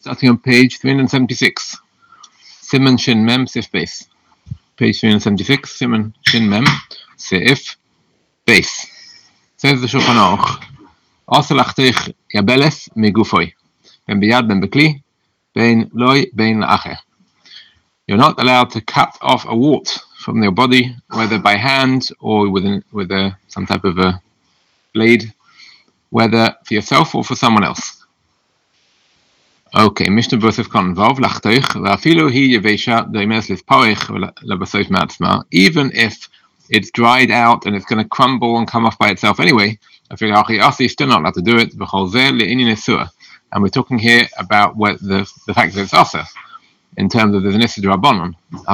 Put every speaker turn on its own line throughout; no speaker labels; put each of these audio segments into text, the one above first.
starting on page 376. Siman Shin Mem Sif Base. Page 376, Siman Shin Mem Sif Base. Says the Shulchan Aruch, Asa lachtich yabeles migufoi. Ben biyad ben bekli, ben loy ben la'acher. You're not allowed to cut off a wart from your body, whether by hand or with some type of a blade, whether for yourself or for someone else. Okay, Mishnah Bosef Kon Vav Lachtoich Vafilu Hi Yevesha Doimes Lisparich Labasoif Matzma. Even if it's dried out and it's going to crumble and come off by itself anyway, I feel you're still not allowed to do it. And we're talking here about what the fact that it's asa in terms of there's an issa d'Rabbanan.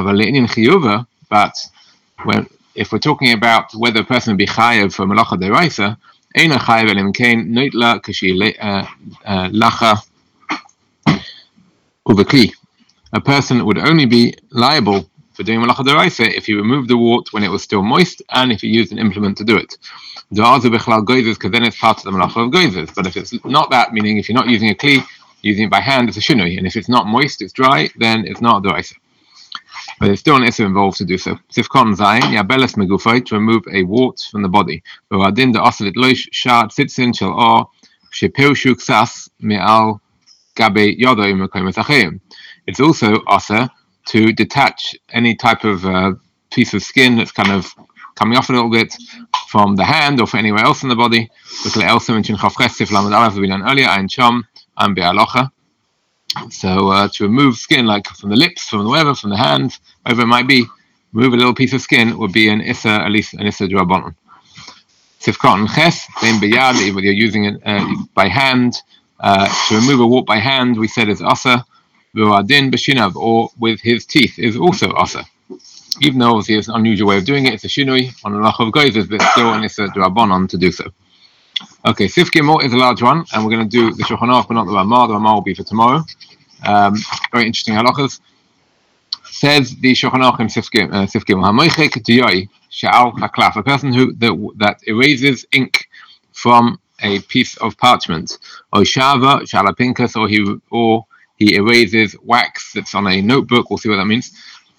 But if we're talking about whether a person would be chayav for malacha deraisa, eina chayav elim kein noitla kashi lacha. A person would only be liable for doing malacha deraisa if he removed the wart when it was still moist and if he used an implement to do it. Because then it's part of the malacha of goizes. But if it's not that, meaning if you're not using a kli, using it by hand, it's a shinui. And if it's not moist, it's dry, then it's not a deraisa. But there's still an issue involved to do so. Sifkon zayin yabeles megufay, to remove a wart from the body. V'adin da asalit loish shad sitzin shel or shepirshu ksas me'al. It's also asa to detach any type of piece of skin that's kind of coming off a little bit from the hand or from anywhere else in the body. So to remove skin, like from the lips, from wherever, from the hand, wherever it might be, remove a little piece of skin would be an issa, at least an issa d'Rabbanan. Sifkot ches, then biyad, whether you're using it by hand. To remove a wart by hand, we said is asa. V'adin b'shinav, or with his teeth, is also asa. Even though obviously it's an unusual way of doing it, it's a shinui on the lach of goizes, but it's still an issa d'Rabbanan to do so. Okay, Sif Gimel is a large one, and we're going to do the Shulchan Aruch, but not the Ramah. The Ramah will be for tomorrow. Very interesting halachas. Says the Shulchan Aruch in Sif Gimel, Hamoichek diyoi sha'al haklaf, a person that erases ink from a piece of parchment, or shava shalapinkas, or he erases wax that's on a notebook. We'll see what that means.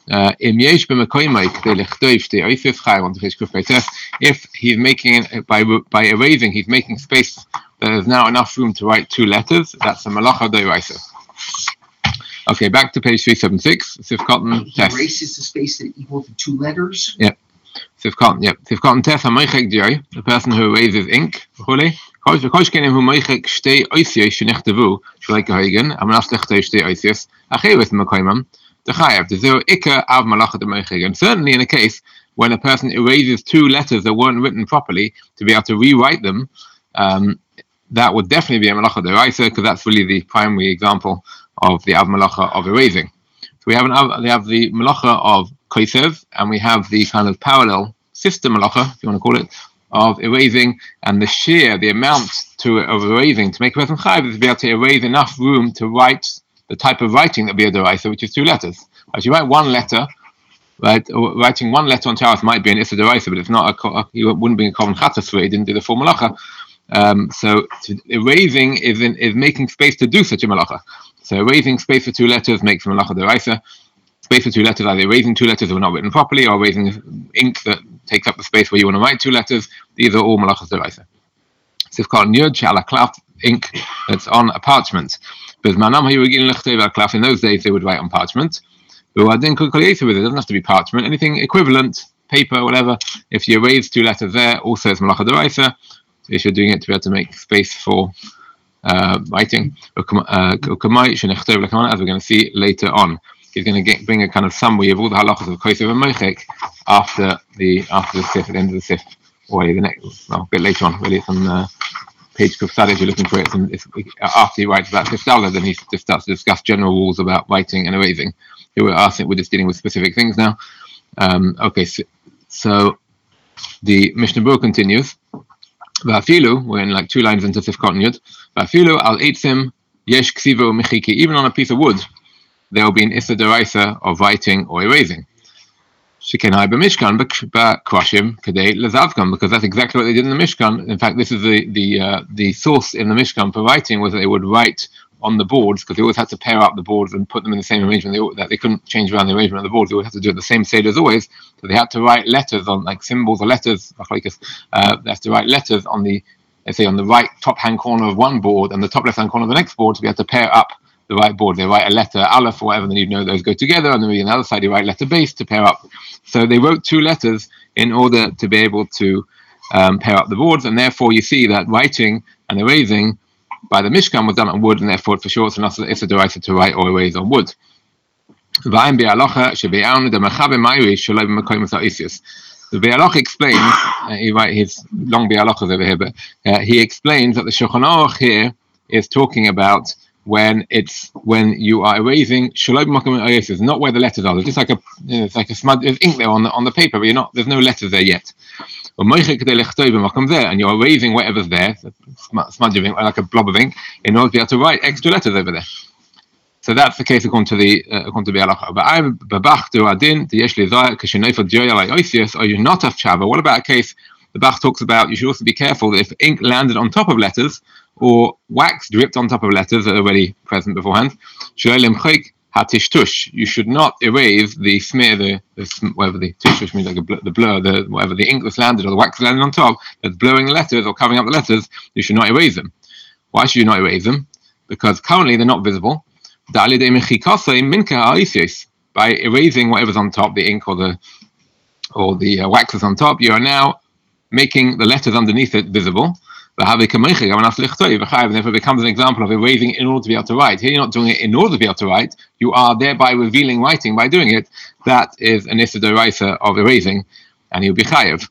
If he's making it by erasing, he's making space. There's now enough room to write two letters. That's a malacha d'oraisa. Okay, back to page 376. Sif Cotton test.
Erases the space that equal to two letters.
Yep. Sif Cotton. Yep. Sif Cotton test. The person who erases ink. If a person and certainly in a case when a person erases two letters that weren't written properly, to be able to rewrite them, that would definitely be a malacha d'oraisa, because that's really the primary example of the av malacha of erasing. So we have the malacha of kosev, and we have the kind of parallel sister malacha, if you want to call it, of erasing, and the amount of erasing to make a person chayav is to be able to erase enough room to write the type of writing that would be a d'oraisa, which is two letters. If you write one letter, right, writing one letter on Taras might be an issa d'oraisa, but it's not you wouldn't be a kohen chatas for it. He didn't do the full malacha. So erasing is making space to do such a malacha. So erasing space for two letters makes a malacha d'oraisa. Space for two letters, either erasing two letters that were not written properly, or erasing ink that takes up the space where you want to write two letters. These are all malachas d'oraisa. Sifkot yud she'ala klaf, ink that's on a parchment. Because manam hayu regilin lechtei v'klaf, in those days they would write on parchment. But I didn't with it. It doesn't have to be parchment. Anything equivalent, paper, whatever. If you erase two letters there, also it's malacha d'oraisa. If you're doing it to be able to make space for writing, as we're going to see later on. He's going to bring a kind of summary of all the halachas of kosev and mochek after the sif, at the end of the sif, or the next, a bit later on. Really, it's on page Kufsad if you're looking for it. It's after he writes about sif dala, then he just starts to discuss general rules about writing and erasing. Here we're just dealing with specific things now. Okay, so the Mishnah Berurah continues. Va'afilu, we're in like 2 lines into Sif Cotton Yud. Va'afilu al eitzim yesh ksivo michiki, even on a piece of wood, there will be an issa d'oraisa of writing or erasing. Shekenai b'mishkan b'krashim kadei lezavkan, because that's exactly what they did in the Mishkan. In fact, this is the source in the Mishkan for writing, was that they would write on the boards, because they always had to pair up the boards and put them in the same arrangement. They couldn't change around the arrangement of the boards. They always had to do it the same seder as always. So they had to write letters on, like symbols or letters. They had to write letters on the, let's say, on the right top hand corner of one board and the top left hand corner of the next board. So we had to pair up the right board. They write a letter aleph or whatever, then you know those go together, and then on the other side you write letter base to pair up. So they wrote two letters in order to be able to pair up the boards, and therefore you see that writing and erasing by the Mishkan was done on wood, and therefore for sure it's a deraisa to write or erase on wood. The Bialoch explains, he writes his long Bialochas over here, but he explains that the Shulchan Aruch here is talking about when you are erasing shalom makom erases, not where the letters are. There's just it's like a smudge of ink there on the paper, but there's no letters there yet. And you're erasing whatever's there, smudge of ink, like a blob of ink, in order to be able to write extra letters over there. So that's the case according to Bialoch. But I'm babach do adin the yesh lezayah kashenayfot joya like oisius, or you not have chava. What about a case the Bach talks about? You should also be careful that if ink landed on top of letters or wax dripped on top of letters that are already present beforehand, you should not erase the smear, whatever the tishtush means, like the blur, whatever the ink that's landed or the wax landed on top that's blurring the letters or covering up the letters. You should not erase them. Why should you not erase them? Because currently they're not visible. By erasing whatever's on top, the ink or the wax is on top, you are now making the letters underneath it visible. And therefore it becomes an example of erasing in order to be able to write. Here you're not doing it in order to be able to write, you are thereby revealing writing by doing it. That is an issa d'oraisa of erasing, and you'll be chayev.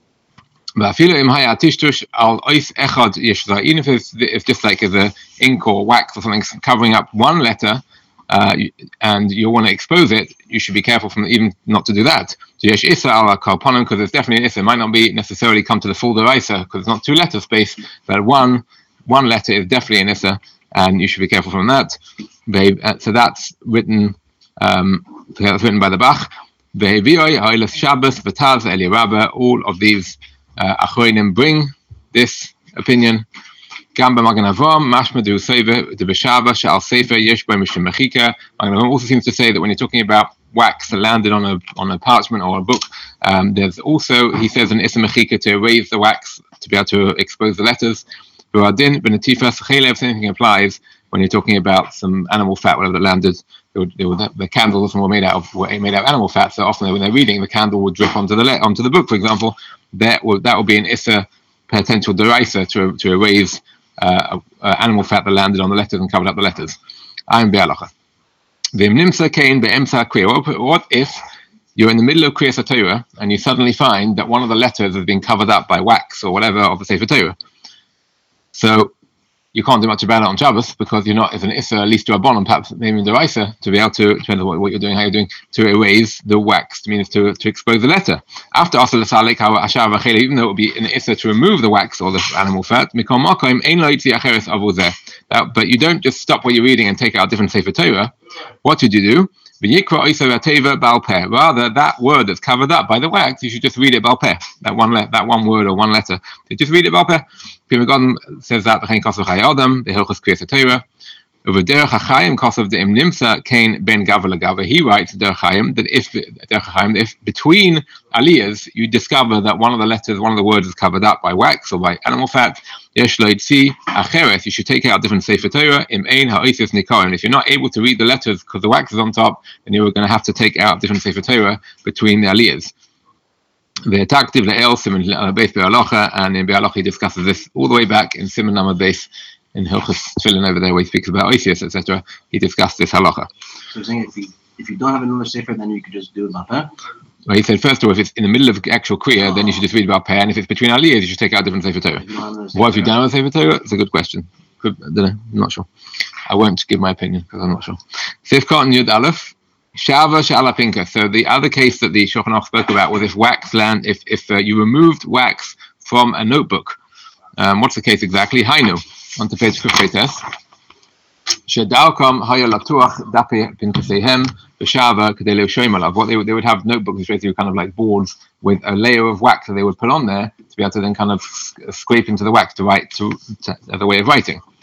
Even if it's just like as a ink or wax or something covering up one letter, and you want to expose it, you should be careful from even not to do that. Because there's definitely an issa. It might not be necessarily come to the full deraisa because it's not two letter space, but one letter is definitely an issa, and you should be careful from that. So that's written by the Bach. All of these achronim bring this opinion. Magen Avraham also seems to say that when you're talking about wax that landed on a parchment or a book, there's also, he says, an issa mechika to erase the wax to be able to expose the letters. Same thing applies when you're talking about some animal fat, whatever that landed. The candles often were made out of animal fat, so often when they're reading, the candle would drip onto the book, for example. That would be an issa potential deraisa to erase animal fat that landed on the letters and covered up the letters. I'm Bialocha. What if you're in the middle of Kriyas HaTorah and you suddenly find that one of the letters has been covered up by wax or whatever of the Sefer Torah? So you can't do much about it on Shabbos because you're not, as an Issa, at least to Rabbanon, perhaps maybe in the Raisa, to be able to, depends on what you're doing, how you're doing, to erase the wax, means to expose the letter. After Asal Salek, even though it would be an Issa to remove the wax or the animal fat, but you don't just stop what you're reading and take out a different Sefer Torah. What should you do? Rather, that word that's covered up by the wax, you should just read it Baal Peh. That one word or one letter. You just read it Baal Peh. Pri Megadim says that the Hilchos Kriyas HaTorah. Over Derech HaChaim, Kosav De'im Nimsa Kain Ben Gava L'Gava. He writes Derech HaChaim that if between aliyahs you discover that one of the letters, one of the words is covered up by wax or by animal fat, Yesh Lo Yitzi Acheres, you should take out different Sefer Torah. Im Ein Ha'oisius Nikorim. If you're not able to read the letters because the wax is on top, then you're going to have to take out different Sefer Torah between the aliyahs. The Taktiv Le'el Siman Beis Bialocha, and in Bialocha he discusses this all the way back in Siman Nama Beis. In Hilchos Tefillin over there, where he speaks about Oisius, etc., he discussed this halacha.
So you're saying if you don't have another sefer, then you could just do it Baal Peh?
Well, he said, first of all, if it's in the middle of actual Kriya, then you should just read Baal Peh, and if it's between aliyahs, you should take out different Sefer Torah. What if you don't have a Sefer Torah? It's a good question. I don't know, I'm not sure. I won't give my opinion, because I'm not sure. Sifkot and Yud Aleph, Shava Sha'ala Pinka. So the other case that the Shulchan Aruch spoke about was if you removed wax from a notebook. What's the case exactly? Hainu. On to page 58. Shedalkom haya latuach dapi pinkasehem b'shava kadei le'ushoim alav. What they would have notebooks, which basically kind of like boards with a layer of wax that they would put on there to be able to then kind of scrape into the wax to write as a way of writing.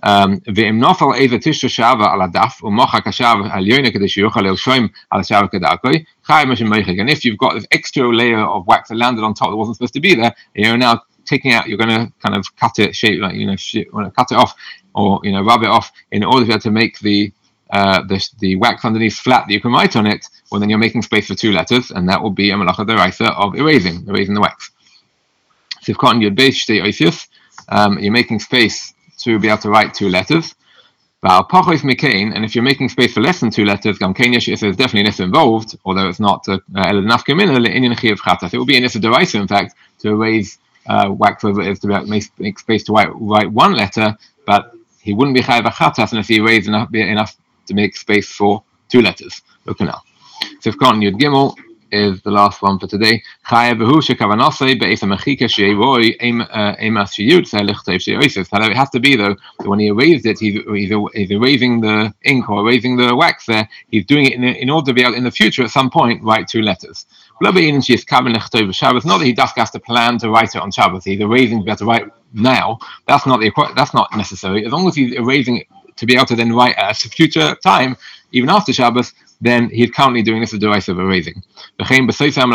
ואם נופל איזה תשע שווה על הדף, ומוחק השווה העליונה כדי שיוכל לרשום על השווה כדרכי, חייב משהו מייחק. And if you've got this extra layer of wax that landed on top that wasn't supposed to be there, you're now taking out, you're going to kind of cut it, shape, like, cut it off, or, rub it off in order to be able to make the wax underneath flat that you can write on it. Well, then you're making space for two letters, and that will be a malacha deraisa of erasing the wax. So if cotton yud beis shtei oisius, you're making space to be able to write two letters. And if you're making space for less than two letters, there's definitely an issa involved, although it's not enough kamina. It will be an issa deraisa, in fact, to erase wax over it, to make space to write one letter, but he wouldn't be chayav chatas unless he erased enough to make space for two letters. Look now. So if Katan Yud Gimel is the last one for today. Chayav behu shekavanasei be'esa mechika she'eroi emas sheyutza lichtov she'oises. However, it has to be though that when he erased it, he's erasing the ink or erasing the wax there. He's doing it in order to be able in the future at some point write two letters. Not that he just has to plan to write it on Shabbos. He's erasing to be able to write now. That's not necessary. As long as he's erasing it to be able to then write at a future time, even after Shabbos, then he's currently doing this as the device of erasing. The same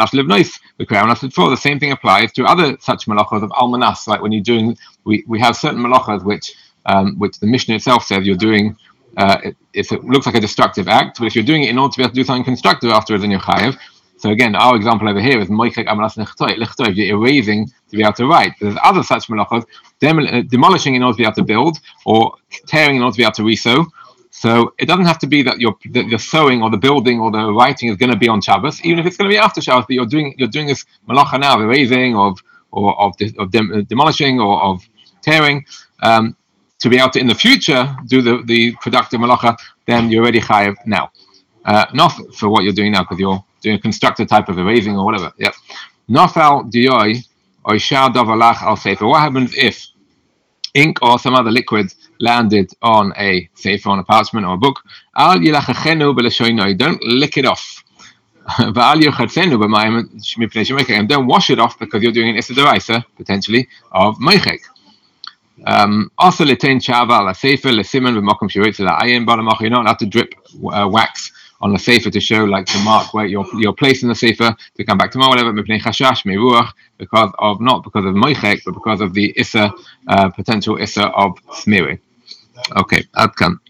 thing applies to other such malachos of almanas. Like when you're doing, we have certain malachos which the Mishnah itself says you're doing. It looks like a destructive act, but if you're doing it in order to be able to do something constructive afterwards, then you're chayav. So again, our example over here is moichek amalas lichtov. You're erasing to be able to write. There's other such malachos, demolishing in order to be able to build, or tearing in order to be able to resew. So it doesn't have to be that your sewing or the building or the writing is going to be on Shabbos, even if it's going to be after Shabbos. But you're doing this malacha now, of erasing, of demolishing, or of tearing, to be able to in the future do the productive malacha. Then you're already chayav now, not for what you're doing now because you're doing a constructive type of erasing or whatever. Yep. Nafal dioi or shar davalach al sefer. What happens if ink or some other liquid landed on a sefer, on a parchment or a book? Al yilachachenu b'leshoinoi. Don't lick it off. Va'al yochatzenu b'mayim mipnei shemeichek. And don't wash it off because you're doing an issa deraisa potentially of meichek. Also l'tein shava al sefer lesiman b'makom shiritz la'ayin b'alamach. You're not allowed to drip wax on the sefer to show like the mark where you're placing the sefer to come back tomorrow, whatever, mipnei chashash meruach, not because of moichek, but because of the issa, potential issa of smearing. Okay, ad kan.